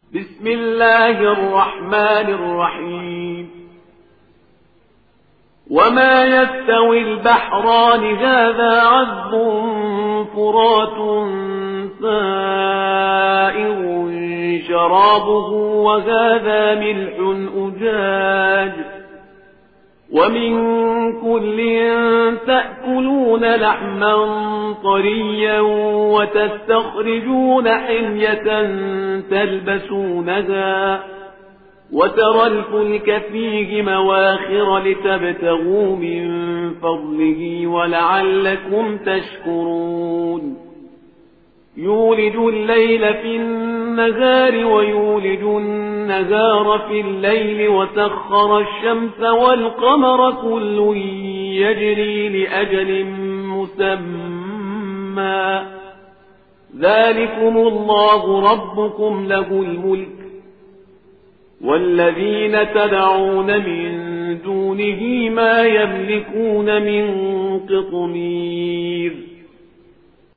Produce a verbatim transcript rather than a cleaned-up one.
بسم الله الرحمن الرحيم وما يستوي البحران هذا عذب فرات سائغ شرابه وهذا ملح أجاج ومن كل تأكلون لحما طريا وتستخرجون حمية تلبسونها وترى الفلك فيه مواخر لتبتغوا من فضله ولعلكم تشكرون يولج الليل في النهار ويولج النهار في الليل وسخر الشمس والقمر كل يجري لأجل مسمى ذلكم الله ربكم له الملك والذين تدعون من دونه ما يملكون من قطمير